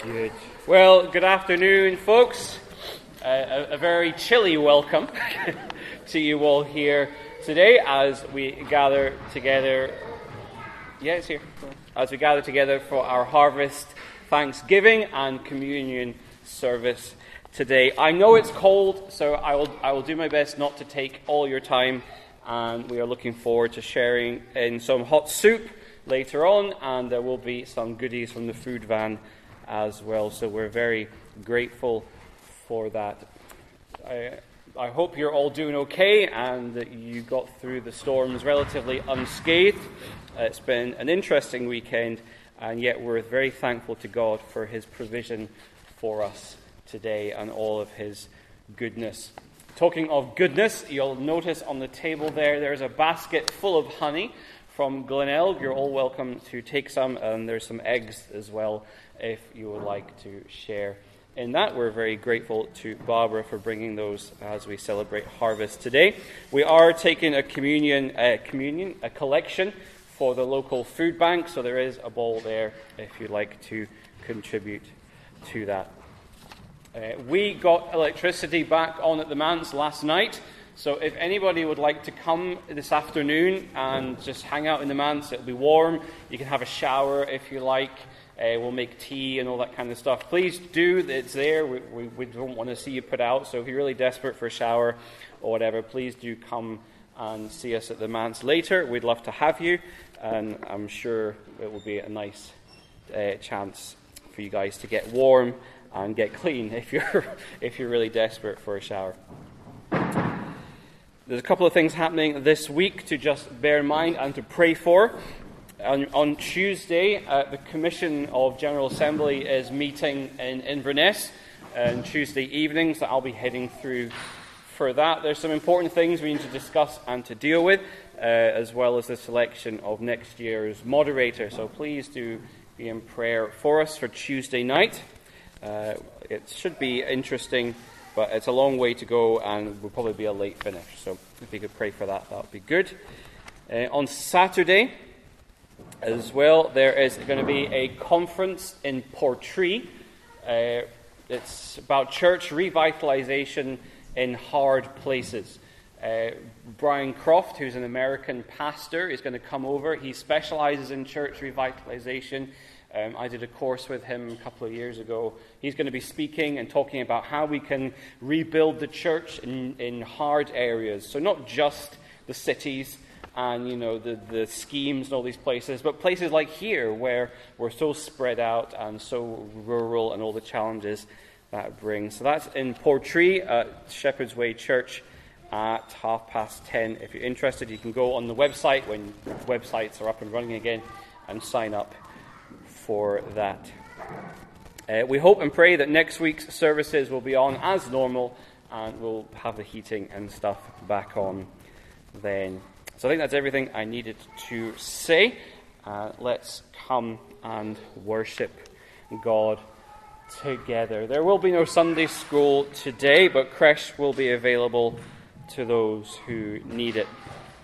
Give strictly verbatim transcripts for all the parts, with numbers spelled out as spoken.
Good. Well, good afternoon, folks. Uh, a, a very chilly welcome to you all here today as we gather together. Yeah, it's here. As we gather together for our harvest Thanksgiving and communion service today. I know it's cold, so I will I will do my best not to take all your time. And we are looking forward to sharing in some hot soup later on, and there will be some goodies from the food van as well. So we're very grateful for that. I, I hope you're all doing okay and that you got through the storms relatively unscathed. Uh, it's been an interesting weekend, and yet we're very thankful to God for his provision for us today and all of his goodness. Talking of goodness, you'll notice on the table there, there's a basket full of honey from Glenelg. You're all welcome to take some, and there's some eggs as well if you would like to share in that. We're very grateful to Barbara for bringing those as we celebrate harvest today. We are taking a communion, uh, communion, a collection for the local food bank, so there is a bowl there if you'd like to contribute to that. Uh, we got electricity back on at the manse last night, so if anybody would like to come this afternoon and just hang out in the manse, it'll be warm. You can have a shower if you like. Uh, we'll make tea and all that kind of stuff. Please do. It's there. We, we, we don't want to see you put out, so if you're really desperate for a shower or whatever, please do come and see us at the manse later. We'd love to have you, and I'm sure it will be a nice uh, chance for you guys to get warm and get clean if you're if you're really desperate for a shower. There's a couple of things happening this week to just bear in mind and to pray for. On, on Tuesday, uh, the Commission of General Assembly is meeting in Inverness on Tuesday evenings. So I'll be heading through for that. There's some important things we need to discuss and to deal with, uh, as well as the selection of next year's moderator. So please do be in prayer for us for Tuesday night. Uh, it should be interesting, but it's a long way to go and will probably be a late finish. So if you could pray for that, that would be good. Uh, on Saturday as well, there is going to be a conference in Portree. Uh, it's about church revitalization in hard places. Uh, Brian Croft, who's an American pastor, is going to come over. He specializes in church revitalization. Um, I did a course with him a couple of years ago. He's going to be speaking and talking about how we can rebuild the church in, in hard areas. So not just the cities and, you know, the, the schemes and all these places, but places like here where we're so spread out and so rural and all the challenges that it brings. So that's in Portree at Shepherd's Way Church at half past ten. If you're interested, you can go on the website when websites are up and running again and sign up for that. Uh, we hope and pray that next week's services will be on as normal and we'll have the heating and stuff back on then. So I think that's everything I needed to say. Uh, let's come and worship God together. There will be no Sunday school today, but creche will be available to those who need it.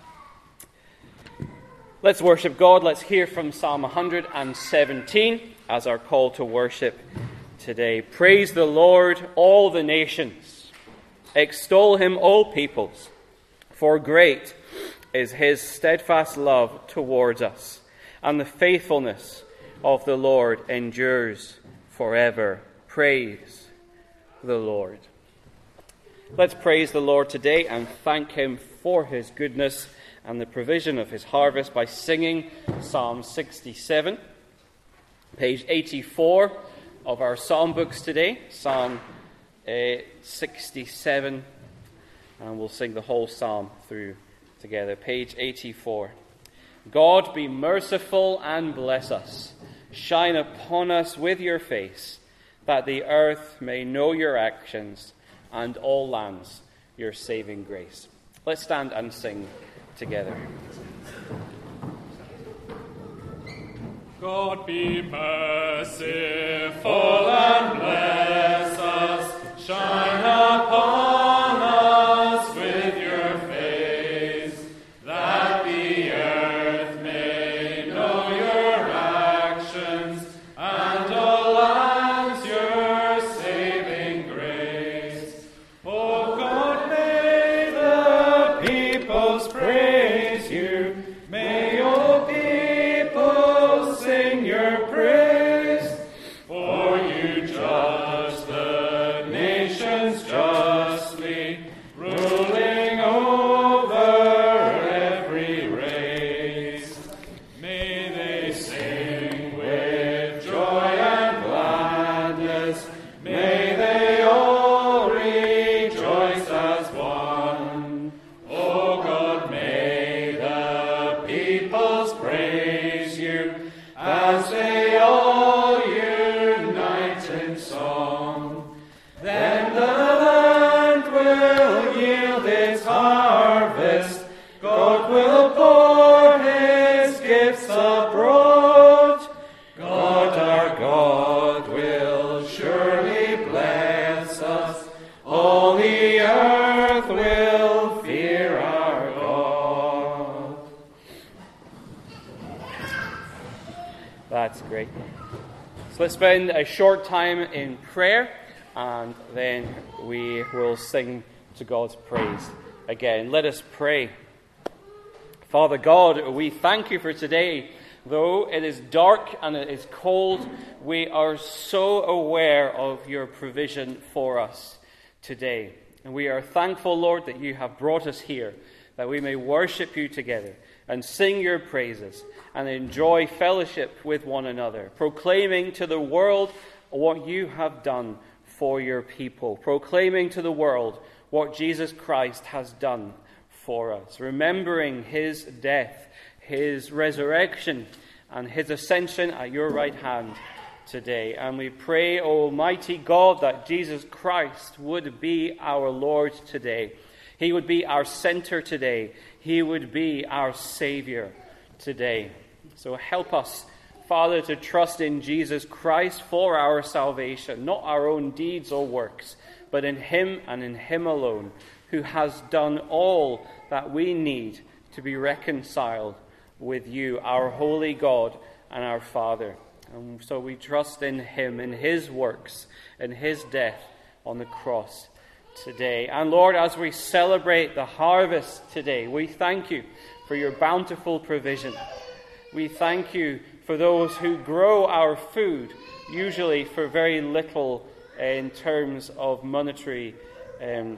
Let's worship God. Let's hear from Psalm one hundred seventeen as our call to worship today. Praise the Lord, all the nations. Extol him, all peoples. For great is his steadfast love towards us, and the faithfulness of the Lord endures forever. Praise the Lord. Let's praise the Lord today and thank him for his goodness and the provision of his harvest by singing Psalm sixty-seven, page eighty-four of our psalm books today, Psalm uh, sixty-seven, and we'll sing the whole psalm through together. Page eighty-four. God, be merciful and bless us. Shine upon us with your face, that the earth may know your actions and all lands your saving grace. Let's stand and sing together. God be merciful and bless us. Shine upon us with your face, that the earth may know your actions and all lands That's great. So let's spend a short time in prayer, and then we will sing to God's praise again. Let us pray. Father God, we thank you for today. Though it is dark and it is cold, we are so aware of your provision for us today. And we are thankful, Lord, that you have brought us here, that we may worship you together and sing your praises and enjoy fellowship with one another, proclaiming to the world what you have done for your people, proclaiming to the world what Jesus Christ has done for us, remembering his death, his resurrection, and his ascension at your right hand today. And we pray, Almighty God, that Jesus Christ would be our Lord today. He would be our center today. He would be our Savior today. So help us, Father, to trust in Jesus Christ for our salvation, not our own deeds or works, but in him and in him alone, who has done all that we need to be reconciled with you, our holy God and our Father. And so we trust in him, in his works, in his death on the cross today. And Lord, as we celebrate the harvest today, we thank you for your bountiful provision. We thank you for those who grow our food, usually for very little in terms of monetary um,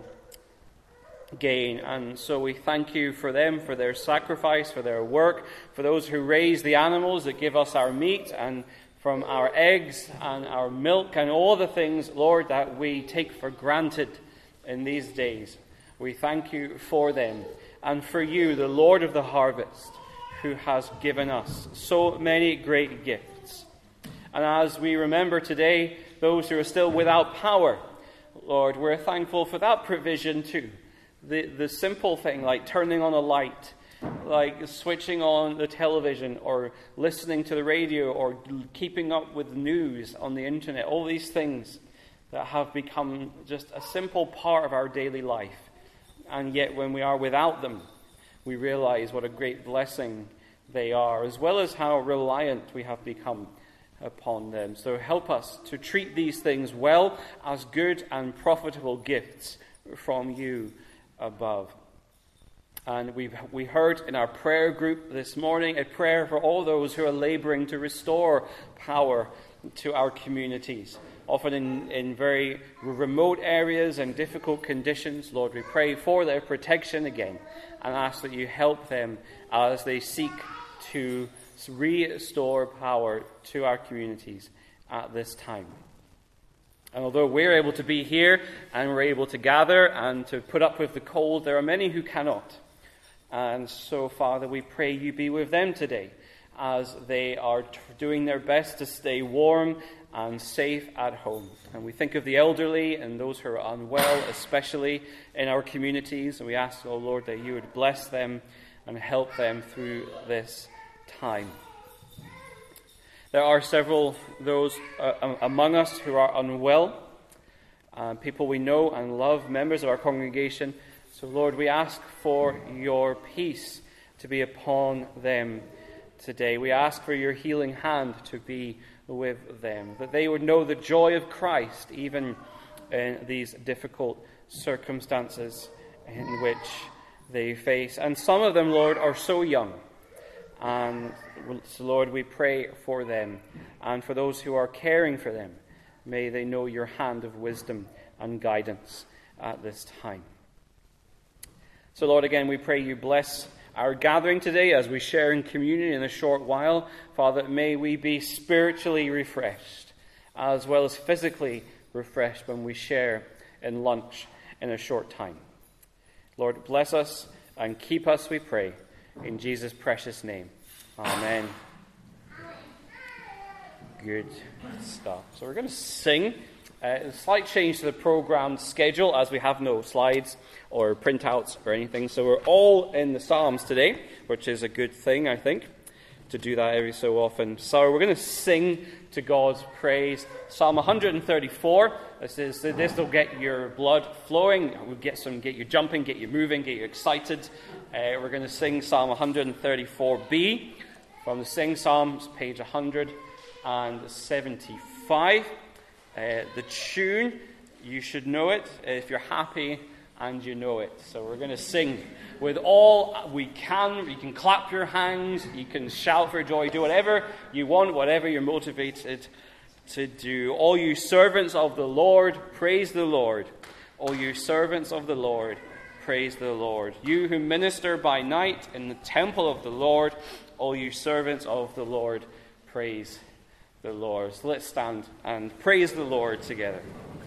gain. And so we thank you for them, for their sacrifice, for their work, for those who raise the animals that give us our meat, and from our eggs and our milk and all the things, Lord, that we take for granted in these days. We thank you for them, and for you, the Lord of the harvest, who has given us so many great gifts. And as we remember today those who are still without power, Lord, we're thankful for that provision too. The, the simple thing like turning on a light, like switching on the television or listening to the radio or keeping up with news on the internet, all these things that have become just a simple part of our daily life. And yet when we are without them, we realize what a great blessing they are, as well as how reliant we have become upon them. So help us to treat these things well as good and profitable gifts from you above. And we've we heard in our prayer group this morning a prayer for all those who are laboring to restore power to our communities, often in, in very remote areas and difficult conditions. Lord, we pray for their protection again and ask that you help them as they seek to restore power to our communities at this time. And although we're able to be here and we're able to gather and to put up with the cold, there are many who cannot. And so, Father, we pray you be with them today as they are t- doing their best to stay warm and safe at home. And we think of the elderly and those who are unwell, especially in our communities. And we ask, oh Lord, that you would bless them and help them through this time. There are several those uh, among us who are unwell, uh, people we know and love, members of our congregation. So, Lord, we ask for your peace to be upon them today. We ask for your healing hand to be with them, that they would know the joy of Christ even in these difficult circumstances in which they face. And some of them, Lord, are so young. And so, Lord, we pray for them and for those who are caring for them. May they know your hand of wisdom and guidance at this time. So, Lord, again, we pray you bless our gathering today as we share in communion in a short while. Father, may we be spiritually refreshed as well as physically refreshed when we share in lunch in a short time. Lord, bless us and keep us, we pray, in Jesus' precious name. Amen. Good stuff. So we're going to sing. Uh, a slight change to the program schedule as we have no slides or printouts or anything. So we're all in the Psalms today, which is a good thing, I think, to do that every so often. So we're going to sing to God's praise. Psalm one thirty-four. This is this will get your blood flowing. We'll get some, get you jumping, get you moving, get you excited. Uh, we're going to sing Psalm one thirty-four B. from the Sing Psalms, page one hundred seventy-five. Uh, the tune, you should know it if you're happy and you know it. So we're going to sing with all we can. You can clap your hands, you can shout for joy, do whatever you want, whatever you're motivated to do. All you servants of the Lord, praise the Lord. All you servants of the Lord, praise the Lord. You who minister by night in the temple of the Lord, all you servants of the Lord, praise the Lord. So let's stand and praise the Lord together.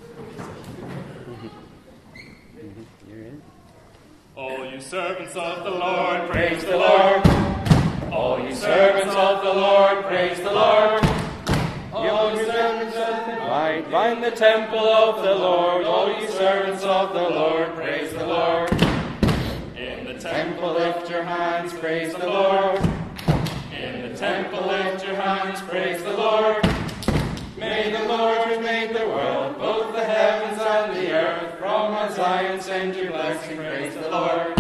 All you servants of the Lord, praise the Lord. All you servants of the Lord, praise the Lord. All you servants of the Lord, Find the temple of the Lord. all you servants of the Lord, praise the Lord. In the temple lift your hands, praise the Lord. In the temple lift your hands, praise the Lord. May the Lord who made the world, both the heavens and the earth, from Mount Zion send you blessing, praise the Lord.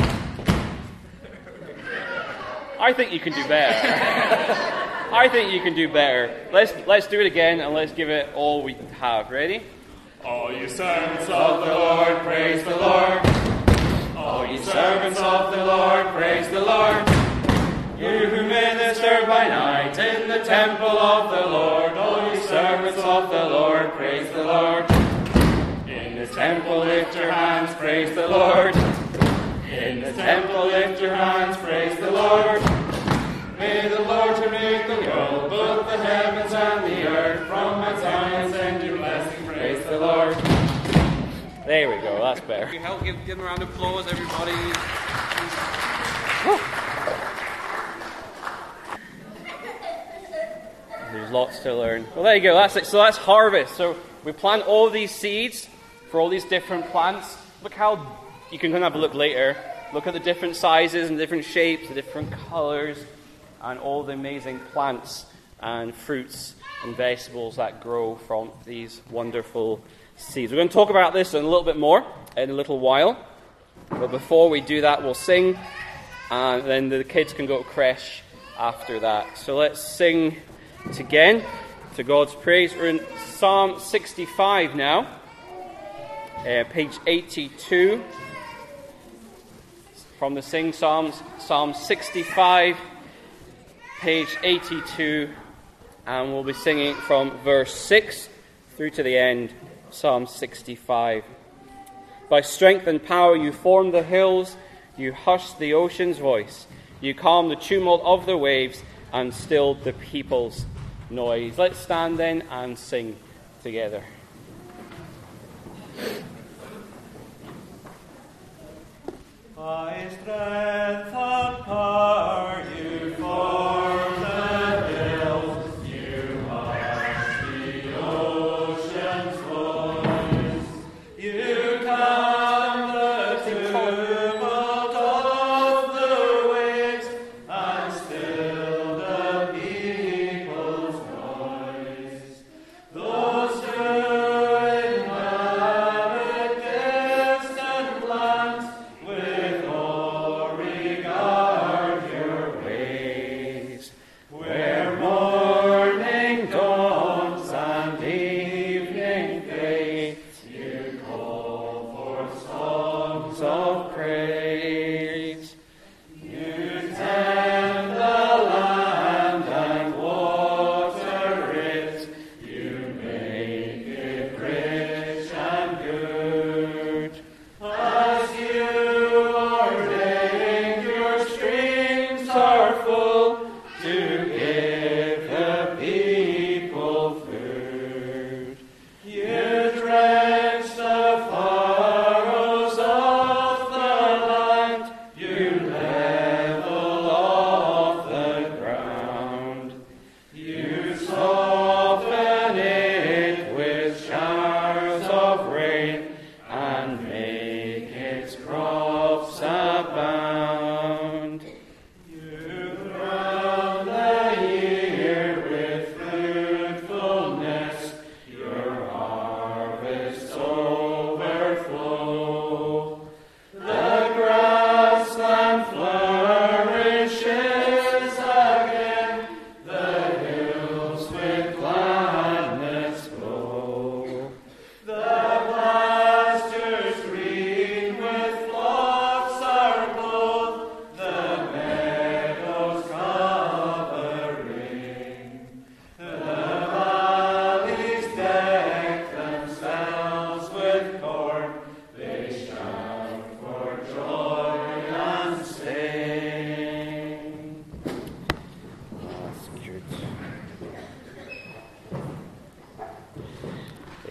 I think you can do better. I think you can do better. Let's let's do it again and let's give it all we have. Ready? All you servants of the Lord, praise the Lord. All you servants of the Lord, praise the Lord. You who minister by night in the temple of the Lord, all you servants of the Lord, praise the Lord. In the temple lift your hands, praise the Lord. In the temple lift your hands, praise the Lord. May the Lord who made the world, both the heavens and the earth, from Mount Zion send you blessing, praise the Lord. There we go. That's better. You help give, give them a round of applause, everybody. There's lots to learn. Well, there you go. That's it. So that's harvest. So we plant all these seeds for all these different plants. Look how you can have a look later. Look at the different sizes and different shapes, the different colors, and all the amazing plants and fruits and vegetables that grow from these wonderful seeds. We're going to talk about this in a little bit more in a little while. But before we do that, we'll sing, and then the kids can go to creche after that. So let's sing again to God's praise. We're in Psalm sixty-five now, uh, page eighty-two. From the Sing Psalms, Psalm sixty-five, page eighty-two, and we'll be singing from verse six through to the end, Psalm sixty-five. By strength and power you formed the hills, you hushed the ocean's voice, you calmed the tumult of the waves and stilled the people's noise. Let's stand then and sing together. By strength and power you formed the hills, you hushed the ocean's voice, you calmed the tumult of the waves, and stilled the people's noise. Those who inhabit distant lands with all regard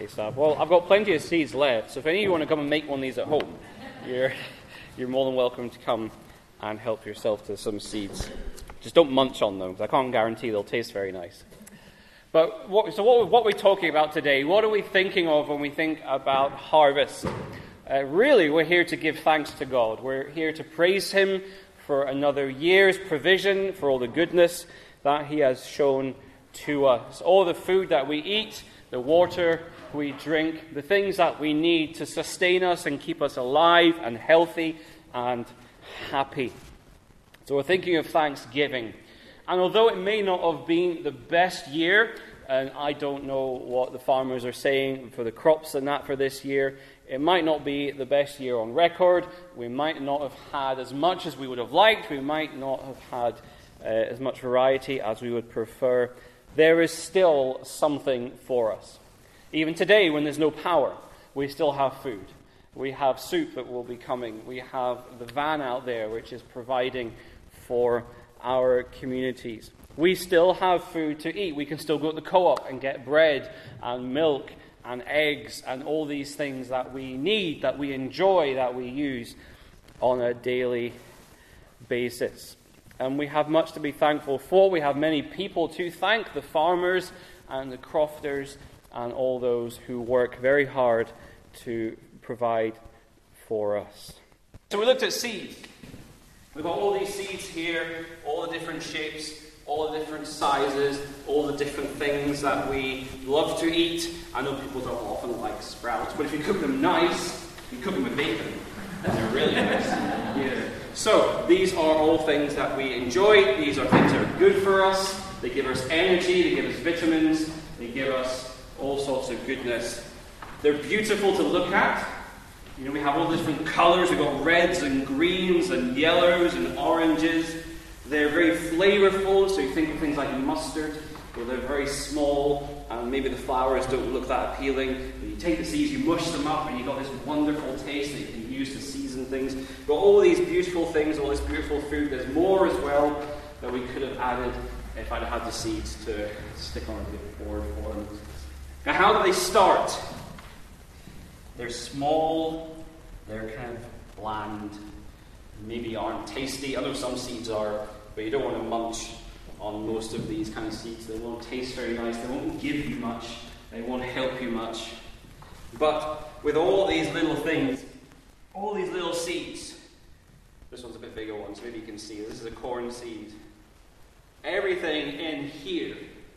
stuff. Well, I've got plenty of seeds left, so if any of you want to come and make one of these at home, you're, you're more than welcome to come and help yourself to some seeds. Just don't munch on them, because I can't guarantee they'll taste very nice. But what, so what, what are we talking about today? What are we thinking of when we think about harvest? Uh, really, we're here to give thanks to God. We're here to praise Him for another year's provision, for all the goodness that He has shown to us. All the food that we eat, the water we drink, the things that we need to sustain us and keep us alive and healthy and happy. So we're thinking of Thanksgiving. And although it may not have been the best year, and I don't know what the farmers are saying for the crops and that for this year, it might not be the best year on record. We might not have had as much as we would have liked. We might not have had uh, as much variety as we would prefer. There is still something for us. Even today, when there's no power, we still have food. We have soup that will be coming. We have the van out there, which is providing for our communities. We still have food to eat. We can still go to the co-op and get bread and milk and eggs and all these things that we need, that we enjoy, that we use on a daily basis. And we have much to be thankful for. We have many people to thank, the farmers and the crofters and all those who work very hard to provide for us. So we looked at seeds. We've got all these seeds here, all the different shapes, all the different sizes, all the different things that we love to eat. I know people don't often like sprouts, but if you cook them nice, you cook them with bacon, and they're really nice. Yeah. So these are all things that we enjoy. These are things that are good for us. They give us energy, they give us vitamins, they give us all sorts of goodness. They're beautiful to look at. You know, we have all different colours. We've got reds and greens and yellows and oranges. They're very flavourful, so you think of things like mustard, where they're very small, and maybe the flowers don't look that appealing. But you take the seeds, you mush them up, and you've got this wonderful taste that you can use to season things. But all these beautiful things, all this beautiful food, there's more as well that we could have added if I'd had the seeds to stick on a board for them. Now, how do they start? They're small, they're kind of bland, maybe aren't tasty. I know some seeds are, but you don't want to munch on most of these kind of seeds. They won't taste very nice, they won't give you much, they won't help you much. But with all these little things, all these little seeds, this one's a bit bigger one, so maybe you can see, this is a corn seed. Everything in here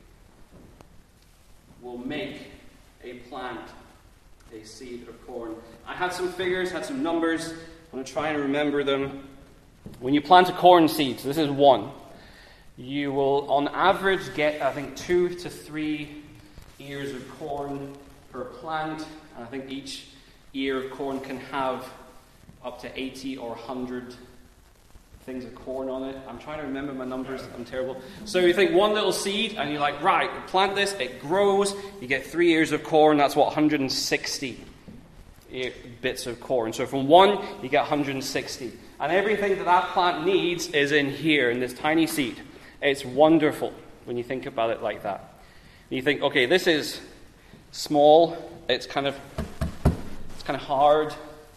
will make a plant, a seed of corn. I had some figures, had some numbers. I'm going to try and remember them. When you plant a corn seed, so this is one, you will on average get, I think, two to three ears of corn per plant. And I think each ear of corn can have up to eighty or one hundred things of corn on it. I'm trying to remember my numbers. I'm terrible. So you think one little seed, and you're like, right, plant this, it grows, you get three ears of corn, that's what, one hundred sixty bits of corn. So from one, you get one hundred sixty. And everything that that plant needs is in here, in this tiny seed. It's wonderful when you think about it like that. And you think, okay, this is small, it's kind of, it's kind of hard,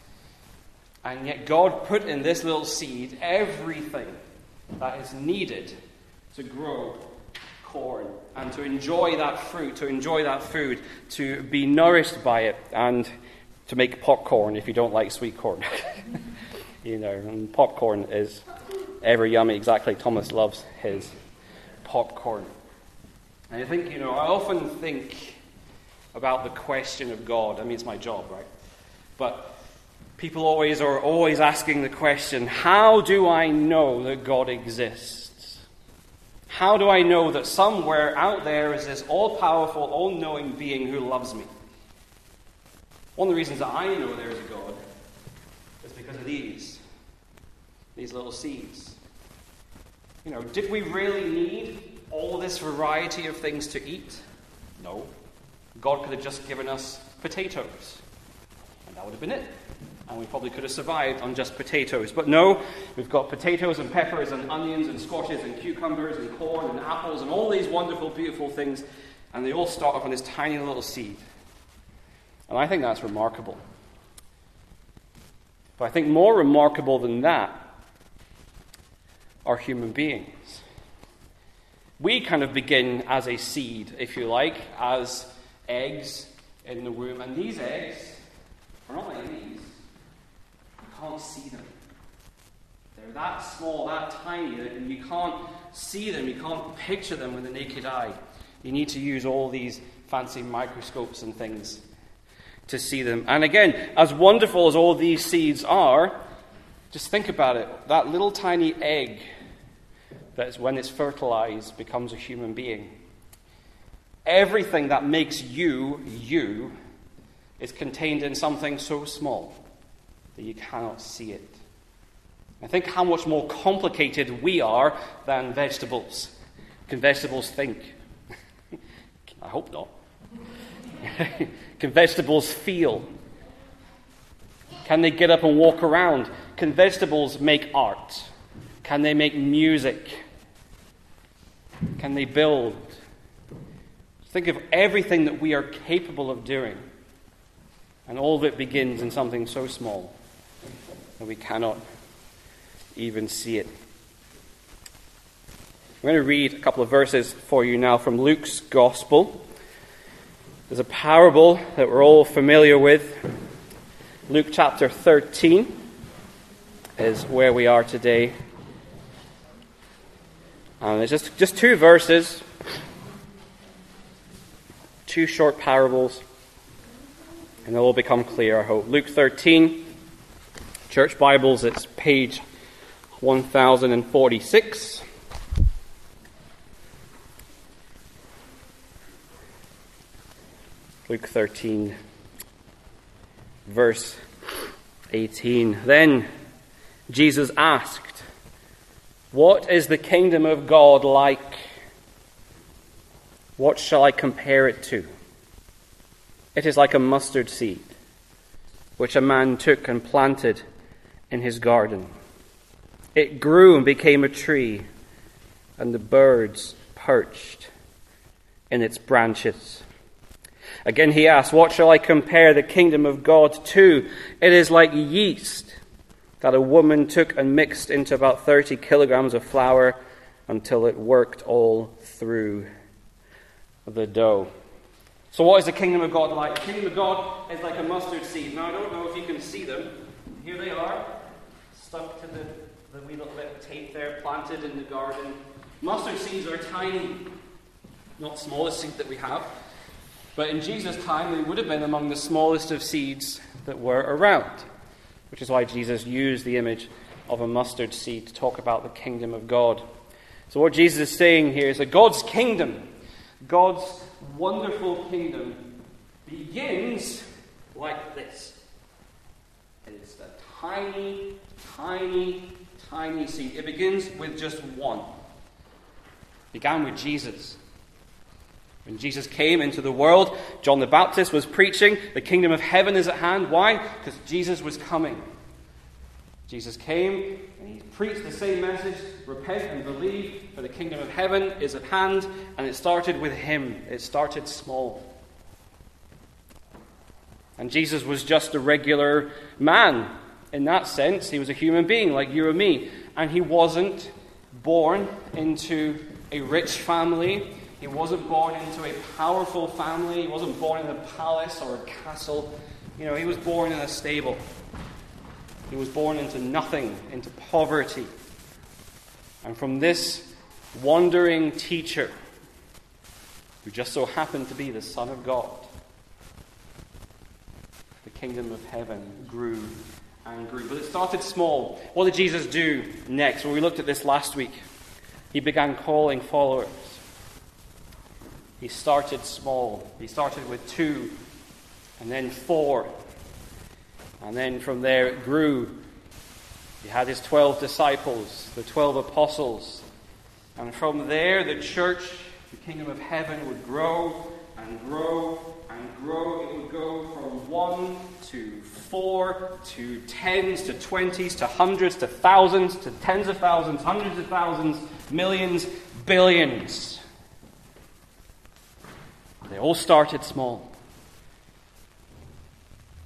and yet God put in this little seed everything that is needed to grow corn and to enjoy that fruit, to enjoy that food, to be nourished by it, and to make popcorn if you don't like sweet corn. You know, and popcorn is ever yummy, exactly. Thomas loves his popcorn. And I think, you know, I often think about the question of God. I mean, it's my job, right? But people always are always asking the question, how do I know that God exists? How do I know that somewhere out there is this all-powerful, all-knowing being who loves me? One of the reasons that I know there is a God is because of these, these little seeds. You know, did we really need all this variety of things to eat? No. God could have just given us potatoes, and that would have been it. And we probably could have survived on just potatoes. But no, we've got potatoes and peppers and onions and squashes and cucumbers and corn and apples and all these wonderful, beautiful things. And they all start off on this tiny little seed. And I think that's remarkable. But I think more remarkable than that are human beings. We kind of begin as a seed, if you like, as eggs in the womb. And these eggs are not like these. You can't see them. They're that small, that tiny, that you can't see them. You can't picture them with the naked eye. You need to use all these fancy microscopes and things to see them. And again, as wonderful as all these seeds are, just think about it. That little tiny egg that when it's fertilized becomes a human being. Everything that makes you, you, is contained in something so small that you cannot see it. And think how much more complicated we are than vegetables. Can vegetables think? I hope not. Can vegetables feel? Can they get up and walk around? Can vegetables make art? Can they make music? Can they build? Think of everything that we are capable of doing. And all of it begins in something so small that we cannot even see it. I'm going to read a couple of verses for you now from Luke's Gospel. There's a parable that we're all familiar with. Luke chapter thirteen is where we are today. And it's just, just two verses, two short parables, and they'll all become clear, I hope. Luke thirteen, Church Bibles, it's page one thousand forty-six. Luke thirteen, verse eighteen. Then Jesus asked, "What is the kingdom of God like? What shall I compare it to? It is like a mustard seed, which a man took and planted in his garden. It grew and became a tree, and the birds perched in its branches." Again he asked, "What shall I compare the kingdom of God to? It is like yeast that a woman took and mixed into about thirty kilograms of flour until it worked all through the dough." So what is the kingdom of God like? The kingdom of God is like a mustard seed. Now I don't know if you can see them. Here they are, stuck to the, the wee little bit of tape there, planted in the garden. Mustard seeds are tiny, not the smallest seed that we have. But in Jesus' time, they would have been among the smallest of seeds that were around, which is why Jesus used the image of a mustard seed to talk about the kingdom of God. So what Jesus is saying here is that God's kingdom, God's wonderful kingdom, begins like this. It's a tiny, tiny, tiny seed. It begins with just one. It began with Jesus. When Jesus came into the world, John the Baptist was preaching, the kingdom of heaven is at hand. Why? Because Jesus was coming. Jesus came and he preached the same message, repent and believe, for the kingdom of heaven is at hand, and it started with him. It started small. And Jesus was just a regular man. In that sense, he was a human being like you and me. And he wasn't born into a rich family. He wasn't born into a powerful family. He wasn't born in a palace or a castle. You know, he was born in a stable. He was born into nothing, into poverty. And from this wandering teacher, who just so happened to be the Son of God, the kingdom of heaven grew and grew. But it started small. What did Jesus do next? Well, we looked at this last week. He began calling followers. He started small. He started with two, and then four. And then from there it grew. He had his twelve disciples, the twelve apostles. And from there the church, the kingdom of heaven, would grow and grow and grow. It would go from one to four to tens to twenties to hundreds to thousands to tens of thousands, hundreds of thousands, millions, billions. They all started small.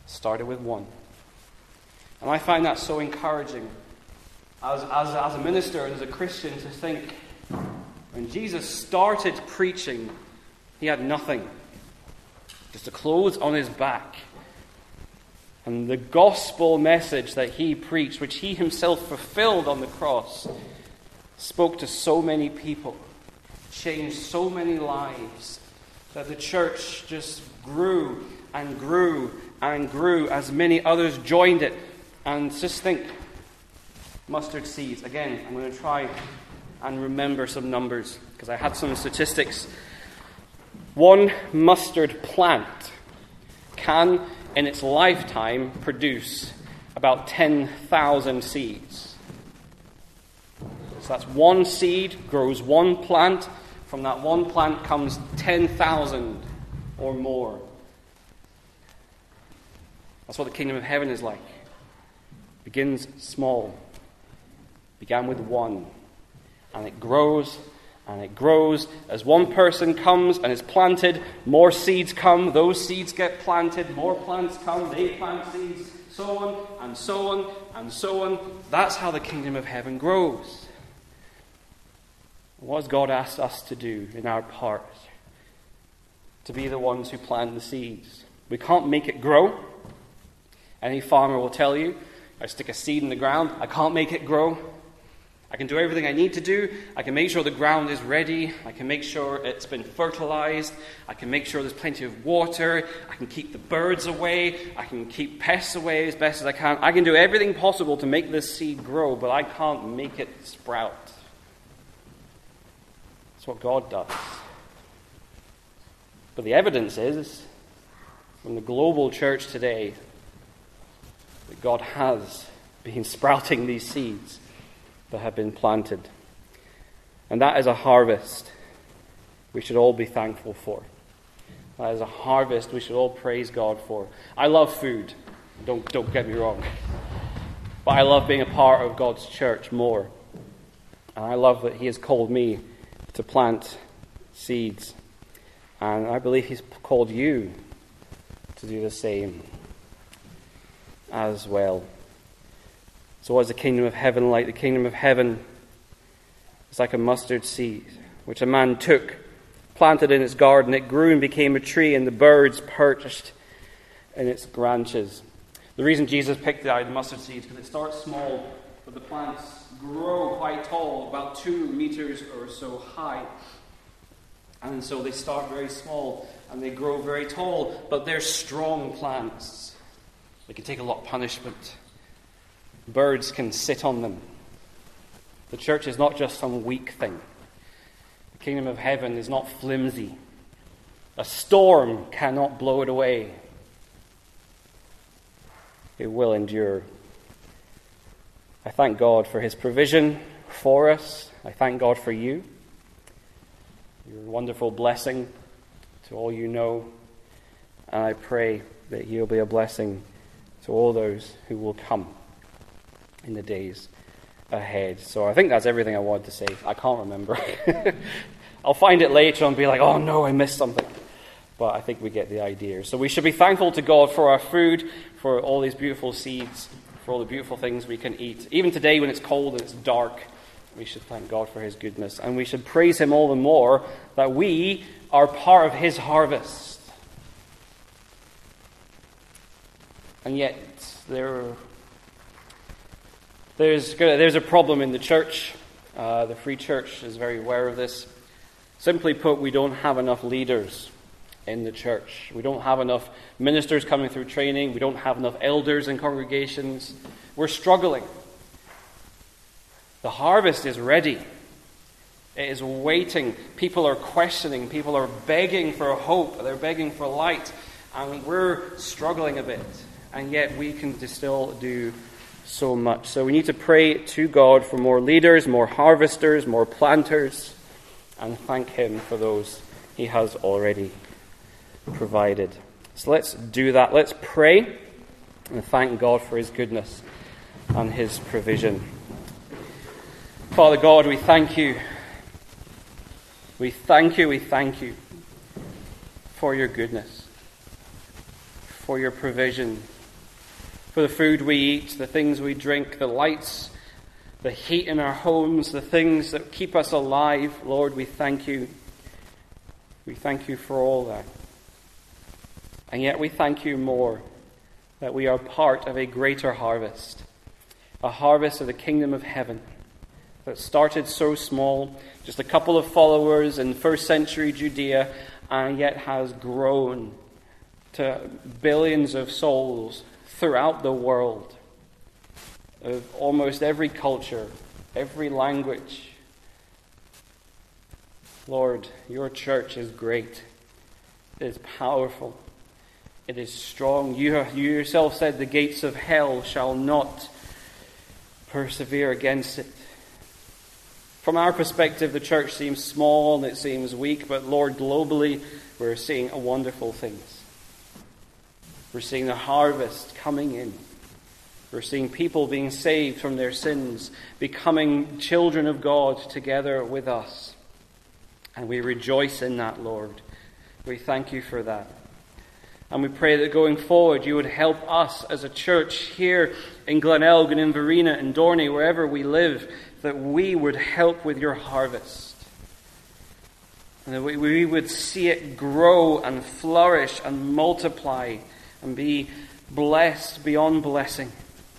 started with one. And I find that so encouraging as, as, as a minister and as a Christian to think, when Jesus started preaching, he had nothing. Just the clothes on his back. And the gospel message that he preached, which he himself fulfilled on the cross, spoke to so many people, changed so many lives, that the church just grew and grew and grew as many others joined it. And just think, mustard seeds. Again, I'm going to try and remember some numbers, because I had some statistics. One mustard plant can, in its lifetime, produce about ten thousand seeds. So that's one seed, grows one plant. From that one plant comes ten thousand or more. That's what the kingdom of heaven is like. It begins small. Began with one. And it grows and it grows. As one person comes and is planted, more seeds come. Those seeds get planted. More plants come. They plant seeds. So on and so on and so on. That's how the kingdom of heaven grows. What has God asked us to do in our part? To be the ones who plant the seeds. We can't make it grow. Any farmer will tell you, I stick a seed in the ground, I can't make it grow. I can do everything I need to do. I can make sure the ground is ready. I can make sure it's been fertilized. I can make sure there's plenty of water. I can keep the birds away. I can keep pests away as best as I can. I can do everything possible to make this seed grow, but I can't make it sprout. That's what God does. But the evidence is, from the global church today, that God has been sprouting these seeds that have been planted. And that is a harvest we should all be thankful for. That is a harvest we should all praise God for. I love food. Don't, don't get me wrong. But I love being a part of God's church more. And I love that he has called me to plant seeds. And I believe he's called you to do the same as well. So what is the kingdom of heaven like? The kingdom of heaven is like a mustard seed, which a man took, planted in his garden. It grew and became a tree, and the birds perched in its branches. The reason Jesus picked out the mustard seed is because it starts small, but the plants grow quite tall, about two meters or so high. And so they start very small, and they grow very tall, but they're strong plants. They can take a lot of punishment. Birds can sit on them. The church is not just some weak thing. The kingdom of heaven is not flimsy. A storm cannot blow it away. It will endure. I thank God for his provision for us. I thank God for you. Your wonderful blessing to all you know. And I pray that you'll be a blessing to all those who will come in the days ahead. So I think that's everything I wanted to say. I can't remember. I'll find it later and be like, oh no, I missed something. But I think we get the idea. So we should be thankful to God for our food, for all these beautiful seeds, for all the beautiful things we can eat. Even today when it's cold and it's dark, we should thank God for his goodness. And we should praise him all the more that we are part of his harvest. And yet there are There's there's a problem in the church. Uh, the Free Church is very aware of this. Simply put, we don't have enough leaders in the church. We don't have enough ministers coming through training. We don't have enough elders in congregations. We're struggling. The harvest is ready. It is waiting. People are questioning. People are begging for hope. They're begging for light. And we're struggling a bit. And yet we can still do so much. So we need to pray to God for more leaders, more harvesters, more planters, and thank him for those he has already provided. So let's do that. Let's pray and thank God for his goodness and his provision. Father God, we thank you. We thank you, we thank you for your goodness, for your provision, for the food we eat, the things we drink, the lights, the heat in our homes, the things that keep us alive. Lord, we thank you. We thank you for all that. And yet we thank you more that we are part of a greater harvest, a harvest of the kingdom of heaven that started so small, just a couple of followers in first century Judea, and yet has grown to billions of souls throughout the world, of almost every culture, every language. Lord, your church is great. It is powerful. It is strong. You, you yourself said the gates of hell shall not persevere against it. From our perspective, the church seems small and it seems weak, but Lord, globally, we're seeing wonderful things. We're seeing the harvest coming in. We're seeing people being saved from their sins, becoming children of God together with us. And we rejoice in that, Lord. We thank you for that. And we pray that going forward, you would help us as a church here in Glenelg and in Verena and Dorney, wherever we live, that we would help with your harvest. And that we would see it grow and flourish and multiply and be blessed beyond blessing.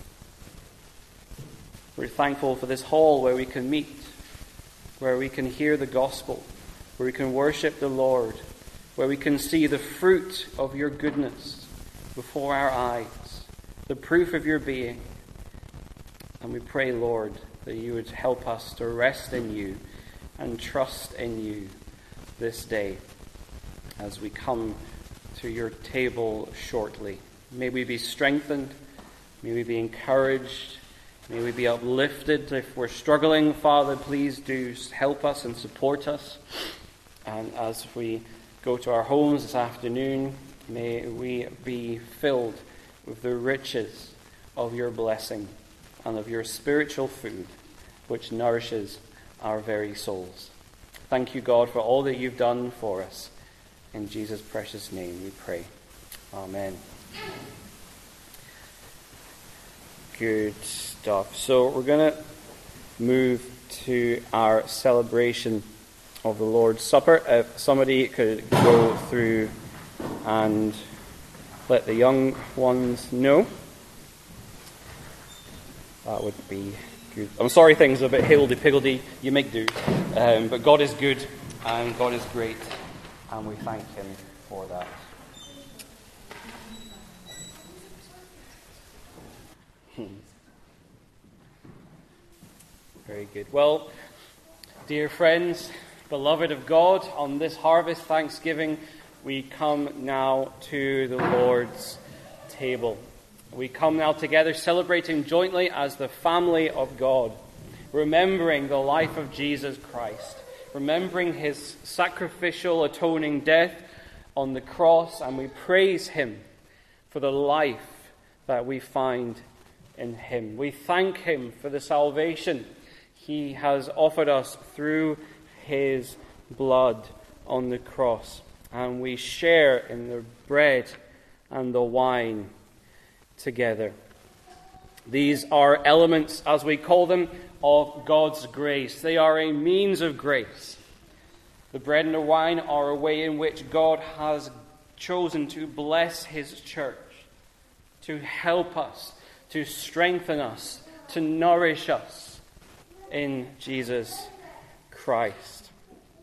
We're thankful for this hall where we can meet, where we can hear the gospel, where we can worship the Lord, where we can see the fruit of your goodness before our eyes, the proof of your being. And we pray, Lord, that you would help us to rest in you and trust in you this day as we come to your table shortly. May we be strengthened, may we be encouraged, may we be uplifted. If we're struggling, Father, please do help us and support us. And as we go to our homes this afternoon, may we be filled with the riches of your blessing and of your spiritual food, which nourishes our very souls. Thank you, God, for all that you've done for us. In Jesus' precious name we pray. Amen. Good stuff. So we're going to move to our celebration of the Lord's Supper. If somebody could go through and let the young ones know, that would be good. I'm sorry things are a bit higgledy-piggledy. You make do. Um, but God is good and God is great, and we thank him for that. Hmm. Very good. Well, dear friends, beloved of God, on this harvest Thanksgiving, we come now to the Lord's table. We come now together celebrating jointly as the family of God, remembering the life of Jesus Christ, remembering his sacrificial atoning death on the cross, and we praise him for the life that we find in him. We thank him for the salvation he has offered us through his blood on the cross, and we share in the bread and the wine together. These are elements, as we call them, of God's grace. They are a means of grace. The bread and the wine are a way in which God has chosen to bless his church, to help us, to strengthen us, to nourish us in Jesus Christ.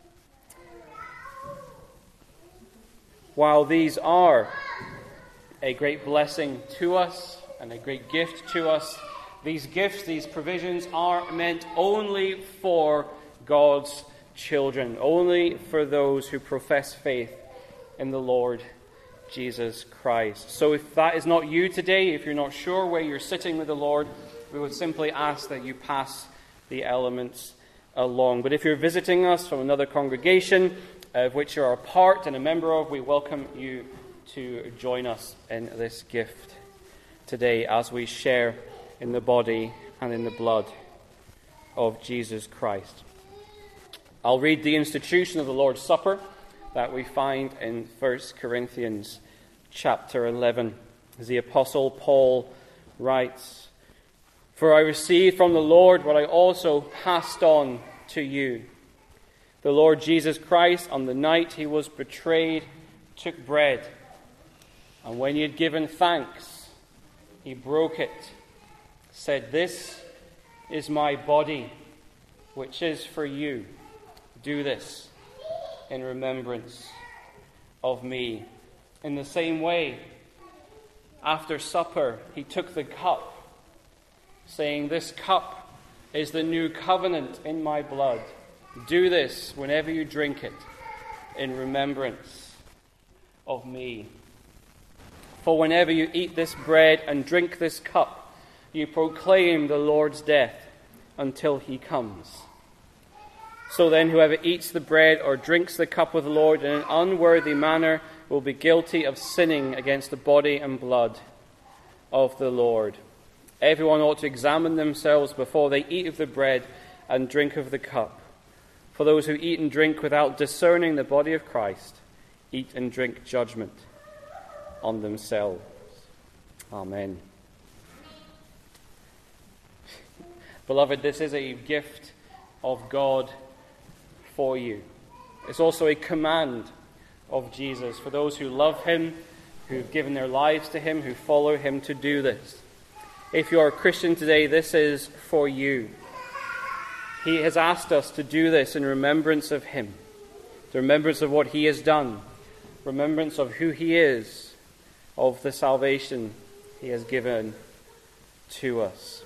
While these are a great blessing to us and a great gift to us, these gifts, these provisions are meant only for God's children, only for those who profess faith in the Lord Jesus Christ. So if that is not you today, if you're not sure where you're sitting with the Lord, we would simply ask that you pass the elements along. But if you're visiting us from another congregation of which you are a part and a member of, we welcome you to join us in this gift today as we share in the body and in the blood of Jesus Christ. I'll read the institution of the Lord's Supper that we find in First Corinthians chapter eleven. As the Apostle Paul writes, "For I received from the Lord what I also passed on to you. The Lord Jesus Christ, on the night he was betrayed, took bread, and when he had given thanks, he broke it, said, 'This is my body, which is for you. Do this in remembrance of me.' In the same way, after supper, he took the cup, saying, 'This cup is the new covenant in my blood. Do this whenever you drink it in remembrance of me. For whenever you eat this bread and drink this cup, you proclaim the Lord's death until he comes. So then, whoever eats the bread or drinks the cup of the Lord in an unworthy manner will be guilty of sinning against the body and blood of the Lord. Everyone ought to examine themselves before they eat of the bread and drink of the cup. For those who eat and drink without discerning the body of Christ eat and drink judgment on themselves.'" Amen. Beloved, this is a gift of God for you. It's also a command of Jesus for those who love him, who've given their lives to him, who follow him, to do this. If you are a Christian today, this is for you. He has asked us to do this in remembrance of him, the remembrance of what he has done, remembrance of who he is, of the salvation he has given to us.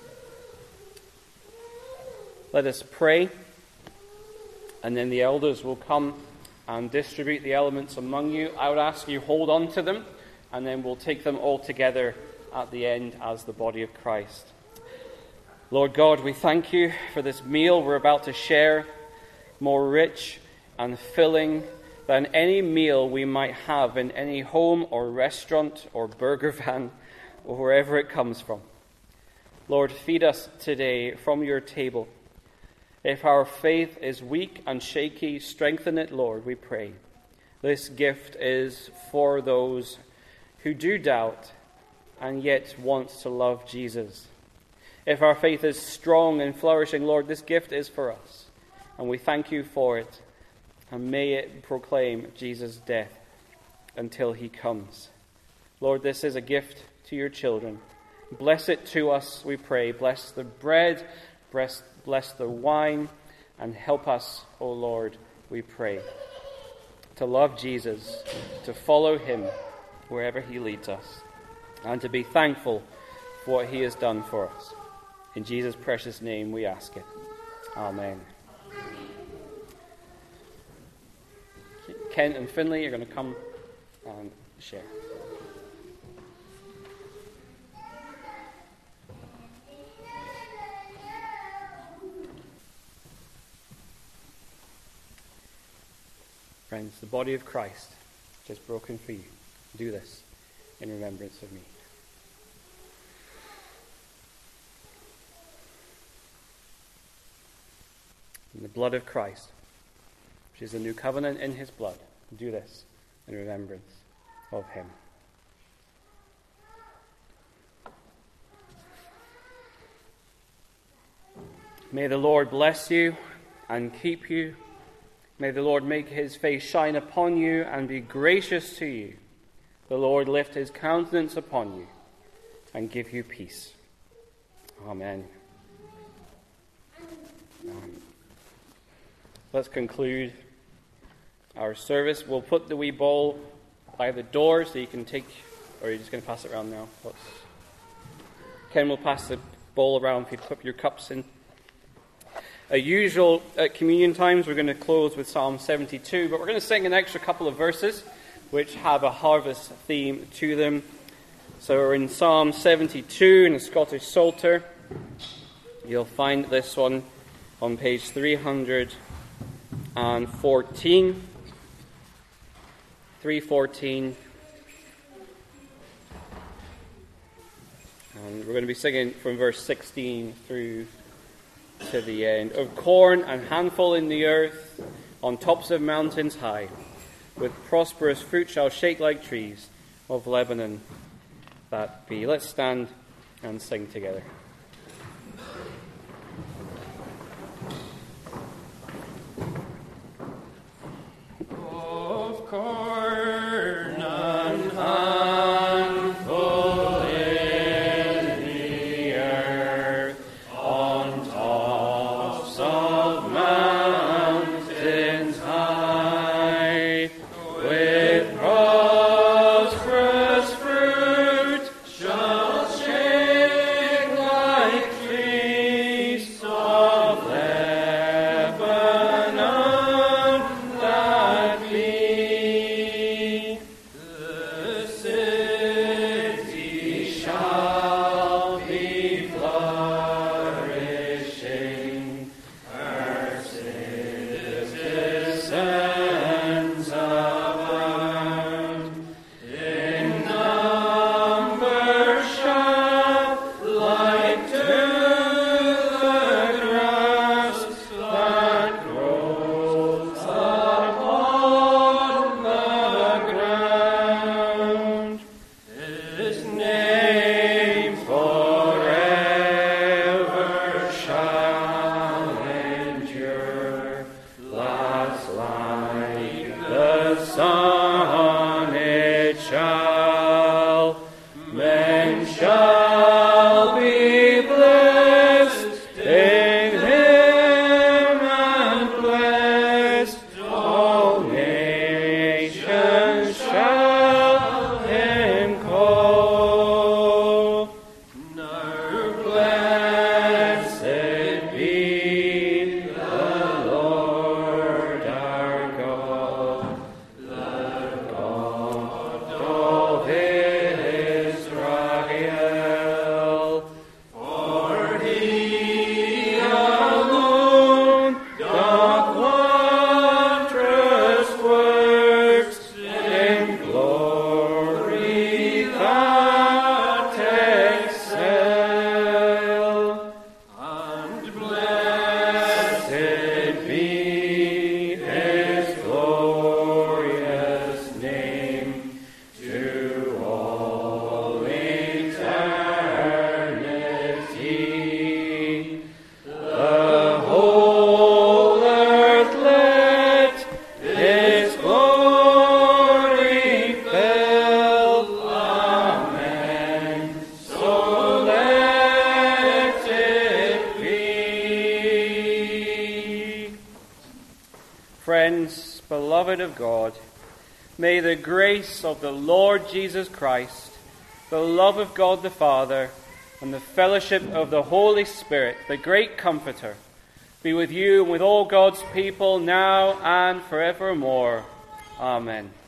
Let us pray, and then the elders will come and distribute the elements among you. I would ask you hold on to them, and then we'll take them all together at the end as the body of Christ. Lord God, we thank you for this meal we're about to share, more rich and filling than any meal we might have in any home or restaurant or burger van or wherever it comes from. Lord, feed us today from your table. If our faith is weak and shaky, strengthen it, Lord, we pray. This gift is for those who do doubt and yet want to love Jesus. If our faith is strong and flourishing, Lord, this gift is for us, and we thank you for it, and may it proclaim Jesus' death until he comes. Lord, this is a gift to your children. Bless it to us, we pray. Bless the bread, bless, bless the wine, and help us, O Lord, we pray, to love Jesus, to follow him wherever he leads us, and to be thankful for what he has done for us. In Jesus' precious name we ask it. Amen. Kent and Finley are going to come and share. Friends, the body of Christ which is broken for you. Do this in remembrance of me. In the blood of Christ, which is a new covenant in his blood, do this in remembrance of him. May the Lord bless you and keep you. May the Lord make his face shine upon you and be gracious to you. The Lord lift his countenance upon you and give you peace. Amen. Amen. Let's conclude our service. We'll put the wee bowl by the door so you can take, or you're just going to pass it around now? What's... Ken will pass the bowl around if you put your cups in. As usual, at communion times, we're going to close with Psalm seventy-two, but we're going to sing an extra couple of verses which have a harvest theme to them. So we're in Psalm seventy-two in the Scottish Psalter. You'll find this one on page three hundred fourteen. three fourteen. And we're going to be singing from verse sixteen through to the end. Of corn and handful in the earth, on tops of mountains high, with prosperous fruit shall shake like trees of Lebanon that be. Let's stand and sing together. Of corn and handful in the earth, on tops of mountains high, with prosperous fruit shall shake like trees of Lebanon that be. The city shall be flourishing, her citizens abound. In number shall like to the grass that grows upon the ground. His name forever shall endure, last like the sun it shall. Men shall be blessed in him and blessed. All nations shall him call. Now blessed be the Lord our God, the God of Israel. For he alone doth wondrous works in glory that excel. And blessed be his glorious name to all eternity. The whole earth let his glory fill. Amen. So let it be. Friends, beloved of God, may the grace of the Lord Jesus Christ, the love of God the Father, and the fellowship of the Holy Spirit, the great Comforter, be with you and with all God's people now and forevermore. Amen.